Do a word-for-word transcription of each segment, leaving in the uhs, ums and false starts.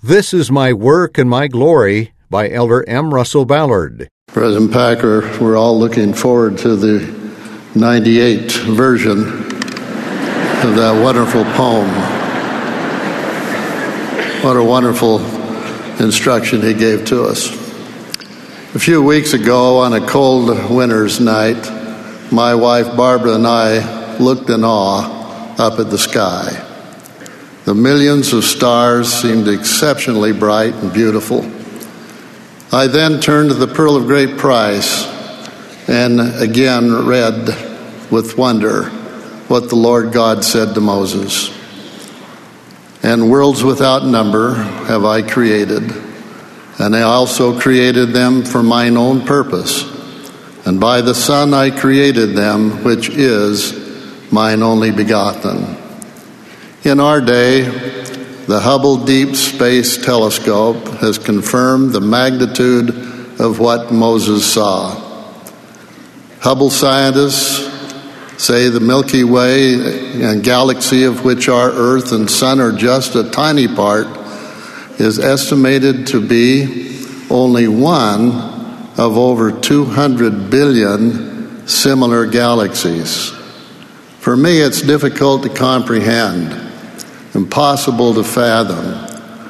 This is My Work and My Glory by Elder M. Russell Ballard. President Packer, we're all looking forward to the ninety-eight version of that wonderful poem. What a wonderful instruction he gave to us. A few weeks ago, on a cold winter's night, my wife Barbara and I looked in awe up at the sky. The millions of stars seemed exceptionally bright and beautiful. I then turned to the Pearl of Great Price and again read with wonder what the Lord God said to Moses. And worlds without number have I created, and I also created them for mine own purpose. And by the Son I created them, which is mine only begotten. In our day, the Hubble Deep Space Telescope has confirmed the magnitude of what Moses saw. Hubble scientists say the Milky Way and galaxy of which our Earth and Sun are just a tiny part is estimated to be only one of over two hundred billion similar galaxies. For me, it's difficult to comprehend. Impossible to fathom.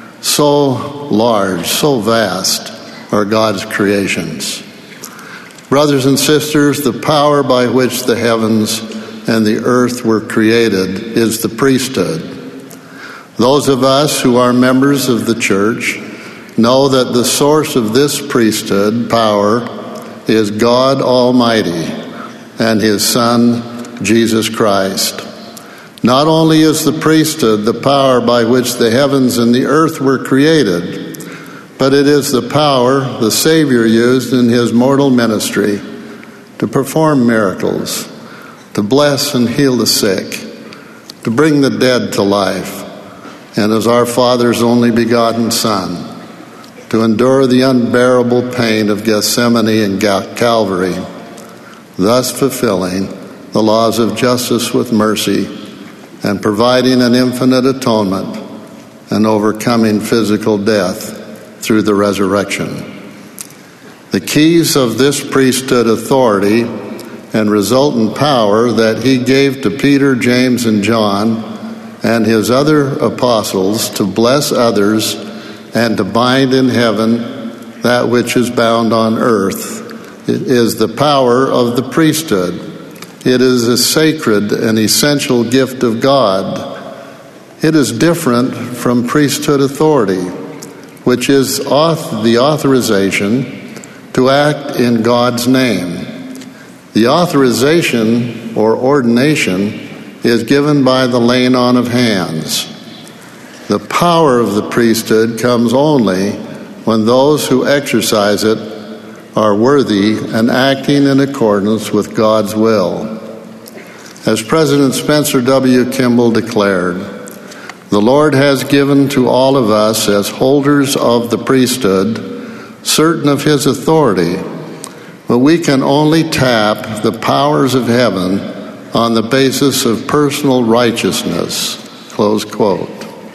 So large, so vast are God's creations. Brothers and sisters, the power by which the heavens and the earth were created is the priesthood. Those of us who are members of the church know that the source of this priesthood power is God Almighty and His Son, Jesus Christ. Not only is the priesthood the power by which the heavens and the earth were created, but it is the power the Savior used in His mortal ministry to perform miracles, to bless and heal the sick, to bring the dead to life, and as our Father's only begotten Son, to endure the unbearable pain of Gethsemane and Calvary, thus fulfilling the laws of justice with mercy and providing an infinite atonement and overcoming physical death through the resurrection. The keys of this priesthood authority and resultant power that He gave to Peter, James, and John and His other apostles to bless others and to bind in heaven that which is bound on earth is the power of the priesthood. It is a sacred and essential gift of God. It is different from priesthood authority, which is auth- the authorization to act in God's name. The authorization or ordination is given by the laying on of hands. The power of the priesthood comes only when those who exercise it are worthy and acting in accordance with God's will. As President Spencer W. Kimball declared, the Lord has given to all of us as holders of the priesthood certain of His authority, but we can only tap the powers of heaven on the basis of personal righteousness. Close quote.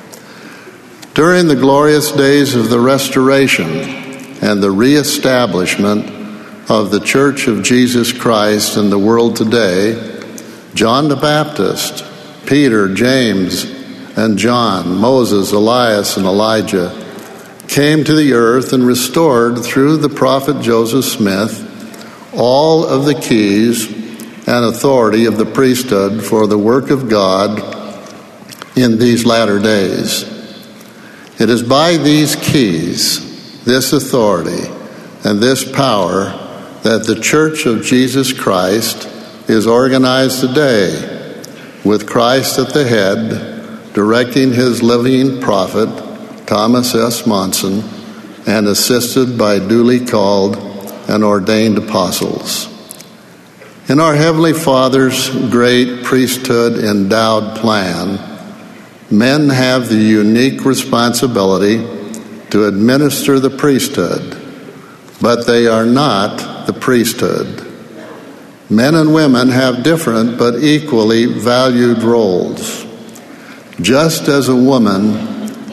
During the glorious days of the restoration and the reestablishment of the Church of Jesus Christ in the world today, John the Baptist, Peter, James, and John, Moses, Elias, and Elijah came to the earth and restored through the prophet Joseph Smith all of the keys and authority of the priesthood for the work of God in these latter days. It is by these keys, this authority, and this power that the Church of Jesus Christ is organized today, with Christ at the head, directing His living prophet, Thomas S. Monson, and assisted by duly called and ordained apostles. In our Heavenly Father's great priesthood endowed plan, men have the unique responsibility to administer the priesthood, but they are not the priesthood. Men and women have different but equally valued roles. Just as a woman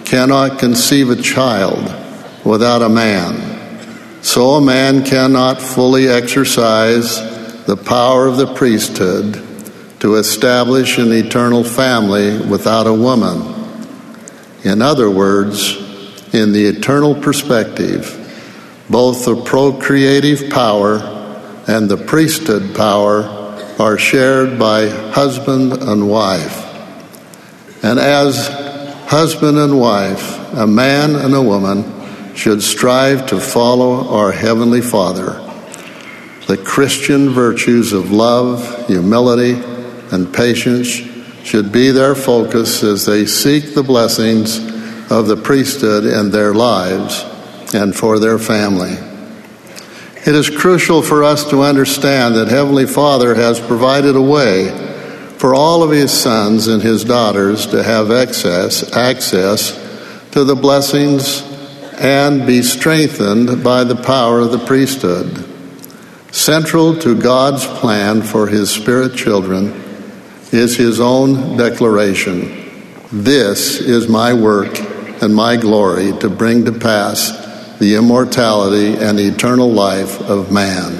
cannot conceive a child without a man, so a man cannot fully exercise the power of the priesthood to establish an eternal family without a woman. In other words, in the eternal perspective, both the procreative power and the priesthood power are shared by husband and wife. And as husband and wife, a man and a woman should strive to follow our Heavenly Father. The Christian virtues of love, humility, and patience should be their focus as they seek the blessings of the priesthood in their lives and for their family. It is crucial for us to understand that Heavenly Father has provided a way for all of His sons and His daughters to have access, access to the blessings and be strengthened by the power of the priesthood. Central to God's plan for His spirit children is His own declaration, "This is my work and my glory, to bring to pass the immortality and eternal life of man."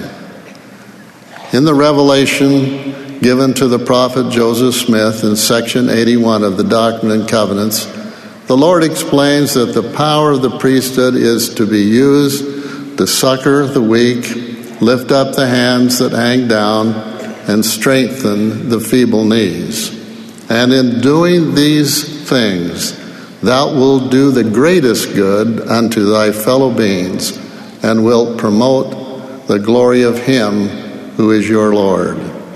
In the revelation given to the prophet Joseph Smith in section eighty-one of the Doctrine and Covenants, the Lord explains that the power of the priesthood is to be used to succor the weak, lift up the hands that hang down, and strengthen the feeble knees. And in doing these things, thou wilt do the greatest good unto thy fellow beings, and wilt promote the glory of Him who is your Lord.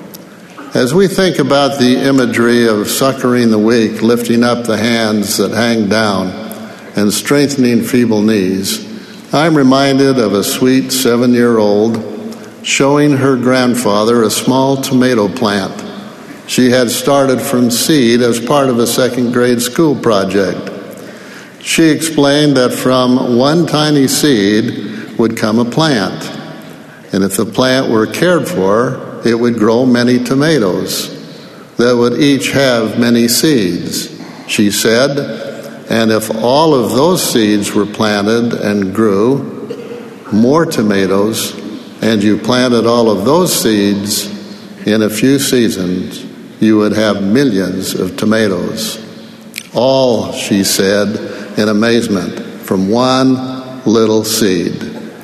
As we think about the imagery of succoring the weak, lifting up the hands that hang down, and strengthening feeble knees, I'm reminded of a sweet seven-year-old showing her grandfather a small tomato plant she had started from seed as part of a second grade school project. She explained that from one tiny seed would come a plant, and if the plant were cared for, it would grow many tomatoes that would each have many seeds. She said, and if all of those seeds were planted and grew more tomatoes, and you planted all of those seeds in a few seasons, you would have millions of tomatoes. All, she said in amazement, from one little seed.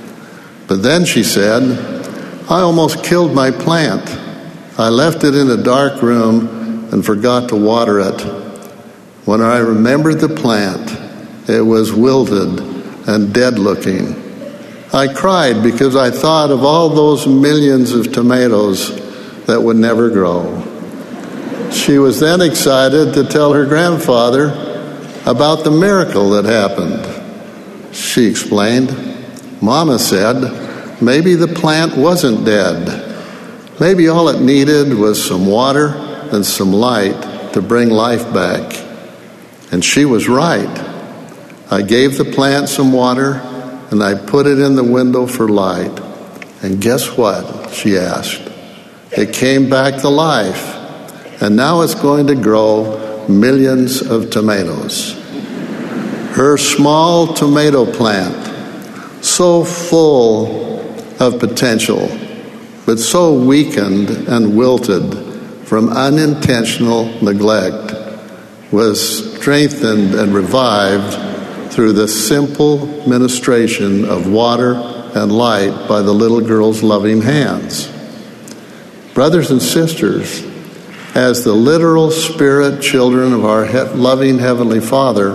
But then she said, I almost killed my plant. I left it in a dark room and forgot to water it. When I remembered the plant, it was wilted and dead looking. I cried because I thought of all those millions of tomatoes that would never grow. She was then excited to tell her grandfather about the miracle that happened. She explained, Mama said, maybe the plant wasn't dead. Maybe all it needed was some water and some light to bring life back. And she was right. I gave the plant some water and I put it in the window for light. And guess what? She asked. It came back to life. And now it's going to grow millions of tomatoes. Her small tomato plant, so full of potential, but so weakened and wilted from unintentional neglect, was strengthened and revived through the simple ministration of water and light by the little girl's loving hands. Brothers and sisters, as the literal spirit children of our loving Heavenly Father,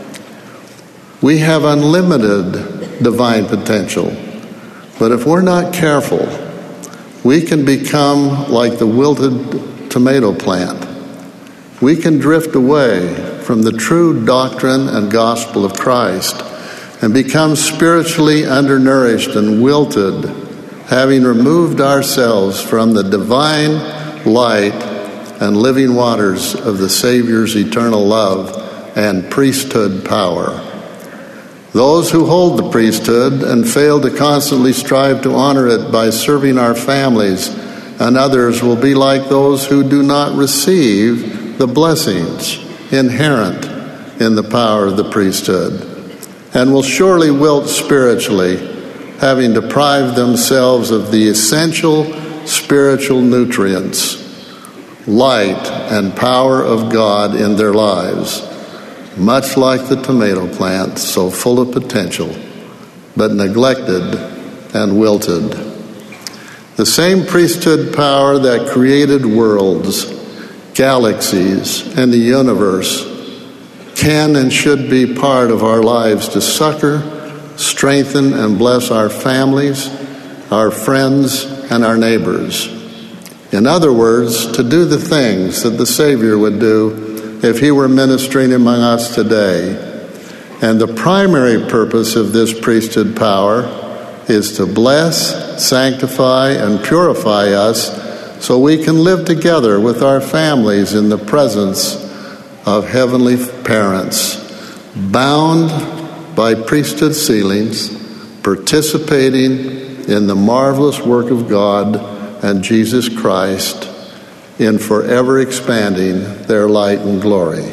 we have unlimited divine potential. But if we're not careful, we can become like the wilted tomato plant. We can drift away from the true doctrine and gospel of Christ and become spiritually undernourished and wilted, having removed ourselves from the divine light and living waters of the Savior's eternal love and priesthood power. Those who hold the priesthood and fail to constantly strive to honor it by serving our families and others will be like those who do not receive the blessings inherent in the power of the priesthood, and will surely wilt spiritually, having deprived themselves of the essential spiritual nutrients, light and power of God in their lives, much like the tomato plant, so full of potential, but neglected and wilted. The same priesthood power that created worlds, galaxies, and the universe can and should be part of our lives to succor, strengthen, and bless our families, our friends, and our neighbors. In other words, to do the things that the Savior would do if he were ministering among us today. And the primary purpose of this priesthood power is to bless, sanctify, and purify us so we can live together with our families in the presence of heavenly parents, bound by priesthood sealings, participating in the marvelous work of God and Jesus Christ in forever expanding their light and glory.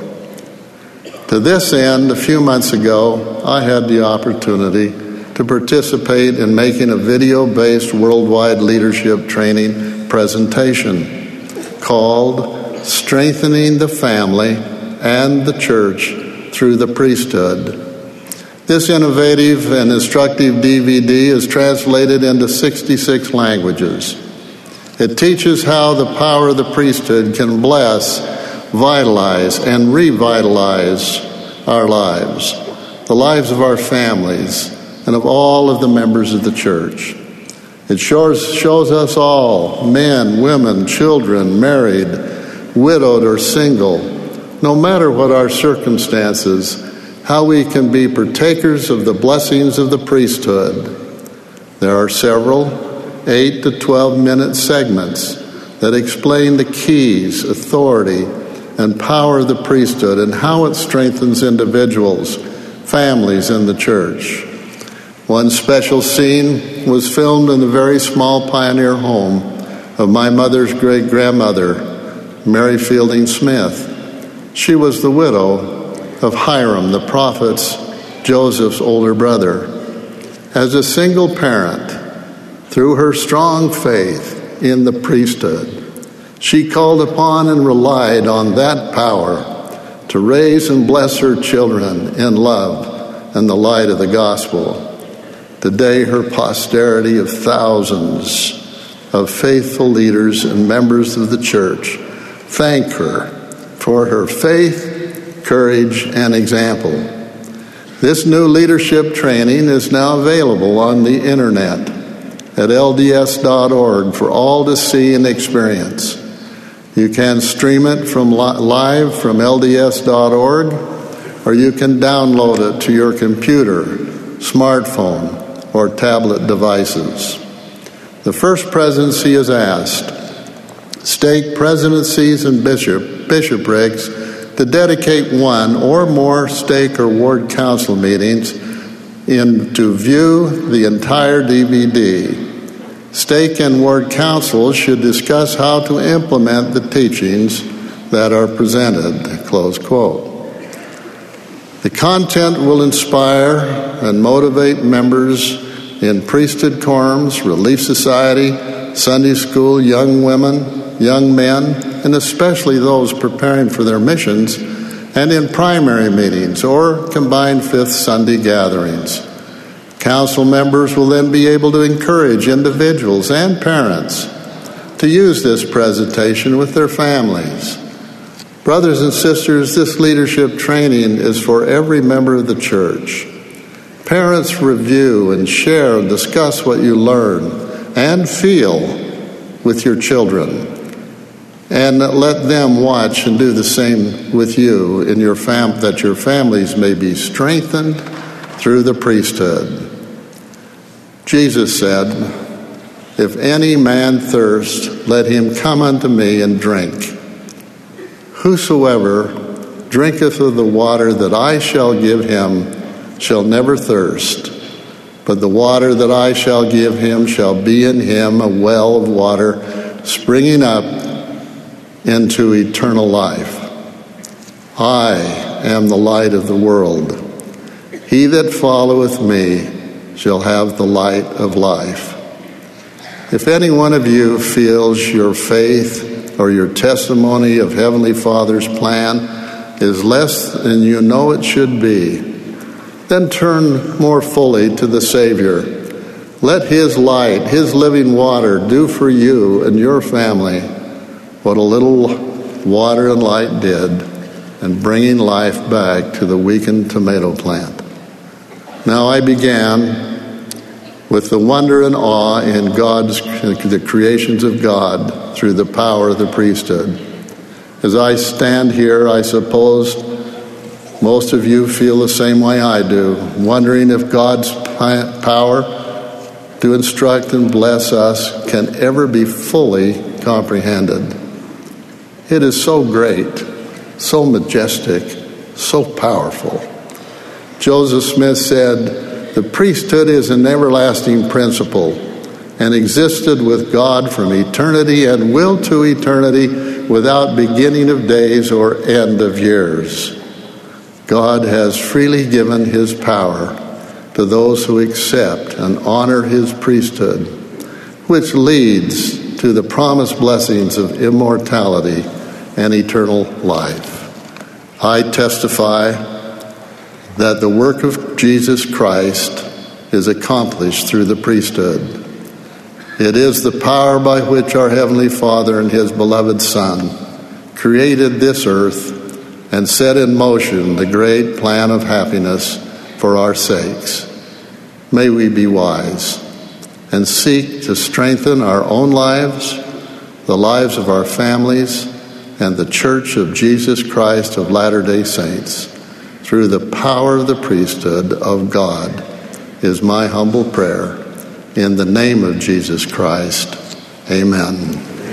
To this end, a few months ago, I had the opportunity to participate in making a video-based worldwide leadership training presentation called Strengthening the Family and the Church Through the Priesthood. This innovative and instructive D V D is translated into sixty-six languages. It teaches how the power of the priesthood can bless, vitalize, and revitalize our lives, the lives of our families, and of all of the members of the church. It shows, shows us all, men, women, children, married, widowed, or single, no matter what our circumstances, how we can be partakers of the blessings of the priesthood. There are several eight to twelve minute segments that explain the keys, authority, and power of the priesthood and how it strengthens individuals, families, and the church. One special scene was filmed in the very small pioneer home of my mother's great-grandmother, Mary Fielding Smith. She was the widow of Hiram, the prophet's, Joseph's older brother. As a single parent, through her strong faith in the priesthood, she called upon and relied on that power to raise and bless her children in love and the light of the gospel. Today, her posterity of thousands of faithful leaders and members of the church thank her for her faith, courage, and example. This new leadership training is now available on the internet at L D S dot org for all to see and experience. You can stream it from li- live from L D S dot org, or you can download it to your computer, smartphone, or tablet devices. The First Presidency is asked, stake presidencies and bishop, bishoprics to dedicate one or more stake or ward council meetings in to view the entire D V D. Stake and ward councils should discuss how to implement the teachings that are presented, close quote. The content will inspire and motivate members in priesthood quorums, Relief Society, Sunday school, young women, young men, and especially those preparing for their missions, and in primary meetings or combined Fifth Sunday gatherings. Council members will then be able to encourage individuals and parents to use this presentation with their families. Brothers and sisters, this leadership training is for every member of the church. Parents review and share and discuss what you learn and feel with your children. And let them watch and do the same with you in your fam- that your families may be strengthened through the priesthood. Jesus said, "If any man thirst, let him come unto me and drink. Whosoever drinketh of the water that I shall give him shall never thirst, but the water that I shall give him shall be in him a well of water springing up into eternal life. I am the light of the world. He that followeth me shall have the light of life. If any one of you feels your faith or your testimony of Heavenly Father's plan is less than you know it should be, then turn more fully to the Savior. Let His light, His living water, do for you and your family what a little water and light did in bringing life back to the weakened tomato plant. Now I began with the wonder and awe in God's, the creations of God through the power of the priesthood. As I stand here, I suppose most of you feel the same way I do, wondering if God's power to instruct and bless us can ever be fully comprehended. It is so great, so majestic, so powerful. Joseph Smith said, "The priesthood is an everlasting principle and existed with God from eternity and will to eternity without beginning of days or end of years. God has freely given His power to those who accept and honor His priesthood, which leads to the promised blessings of immortality and eternal life. I testify that the work of Jesus Christ is accomplished through the priesthood. It is the power by which our Heavenly Father and His beloved Son created this earth and set in motion the great plan of happiness for our sakes. May we be wise and seek to strengthen our own lives, the lives of our families, and the Church of Jesus Christ of Latter-day Saints through the power of the priesthood of God, is my humble prayer. In the name of Jesus Christ, amen.